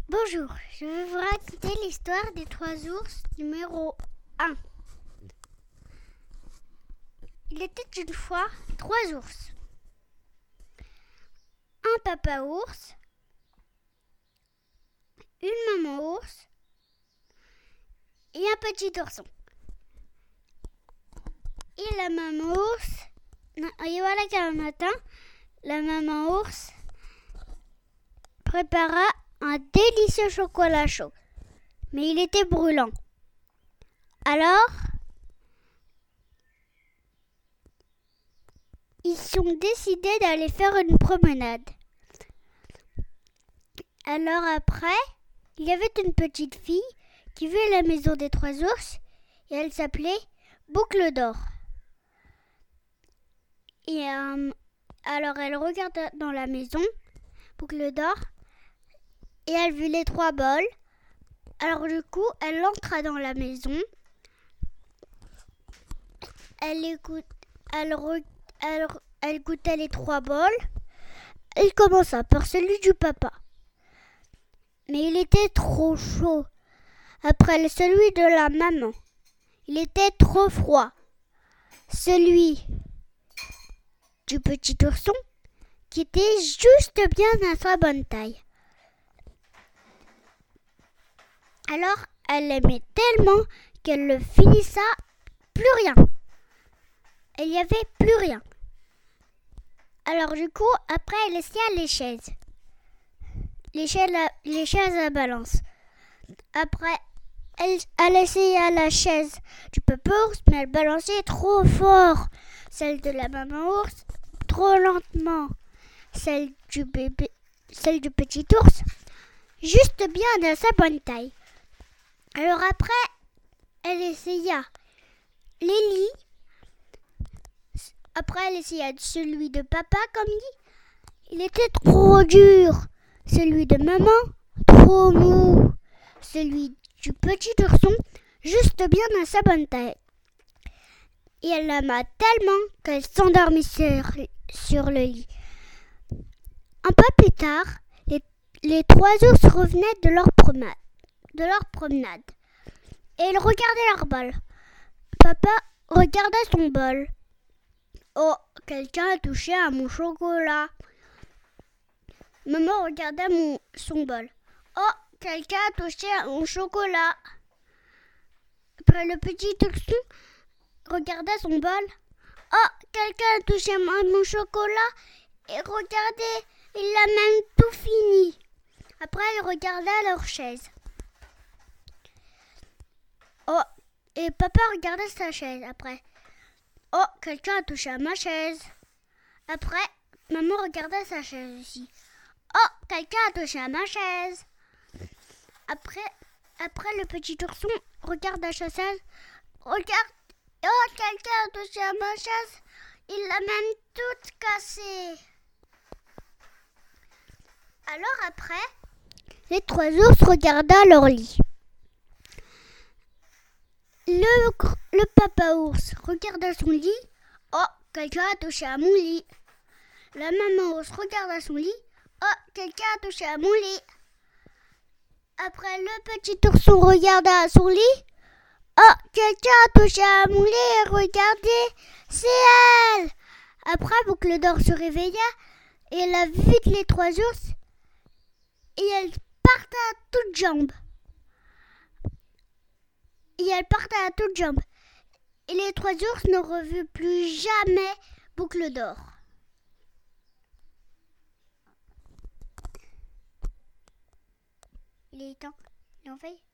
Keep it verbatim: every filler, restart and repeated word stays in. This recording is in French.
Bonjour, je vais vous raconter l'histoire des trois ours numéro un. Il était une fois trois ours. Un papa ours, une maman ours et un petit ourson. Et la maman ours, et voilà qu'un matin, la maman ours prépara un délicieux chocolat chaud, mais il était brûlant. Alors, ils ont décidé d'aller faire une promenade. Alors après, il y avait une petite fille qui vit à la maison des trois ours et elle s'appelait Boucle d'Or. Et euh, alors elle regarda dans la maison, Boucle d'Or, et elle vit les trois bols. Alors du coup, elle entra dans la maison. Elle écoute, elle, re, elle, elle goûtait les trois bols. Elle commença par celui du papa. Mais il était trop chaud. Après celui de la maman, il était trop froid. Celui du petit ourson, qui était juste bien à sa bonne taille. Alors, elle l'aimait tellement qu'elle ne finissa plus rien. Il n'y avait plus rien. Alors du coup, après, elle essaya les chaises. Les chaises à, les chaises à balance. Après, elle, elle essaya la chaise du papa ours, mais elle balançait trop fort. Celle de la maman ours, trop lentement. Celle du bébé, celle du petit ours, juste bien à sa bonne taille. Alors après, elle essaya les lits. Après, elle essaya celui de papa comme lit. Il était trop dur. Celui de maman, trop mou. Celui du petit ourson, juste bien à sa bonne taille. Et elle l'aima tellement qu'elle s'endormit sur, sur le lit. Un peu plus tard, les, les trois ours revenaient de leur promenade. De leur promenade. Et ils regardaient leur bol. Papa regardait son bol. Oh, quelqu'un a touché à mon chocolat. Maman regardait mon, son bol. Oh, quelqu'un a touché à mon chocolat. Après, le petit ourson regardait son bol. Oh, quelqu'un a touché à mon chocolat. Et regardez, il a même tout fini. Après, ils regardaient leur chaise. Oh, et papa regardait sa chaise après. Oh, quelqu'un a touché à ma chaise. Après, maman regardait sa chaise aussi. Oh, quelqu'un a touché à ma chaise. Après, après le petit ourson regarde sa chaise. Regarde. Oh, quelqu'un a touché à ma chaise. Il l'a même toute cassée. Alors après, les trois ours regardaient leur lit. Le, le papa ours regarda son lit. Oh, quelqu'un a touché à mon lit. La maman ours regarda son lit. Oh, quelqu'un a touché à mon lit. Après, le petit ourson regarda son lit. Oh, quelqu'un a touché à mon lit et regardez, c'est elle. Après, Boucle d'Or se réveilla et elle a vu les trois ours et elle partait à toutes jambes. Et elle partait à toutes jambes. Et les trois ours ne revurent plus jamais Boucle d'Or. Il est temps. Il est en veille.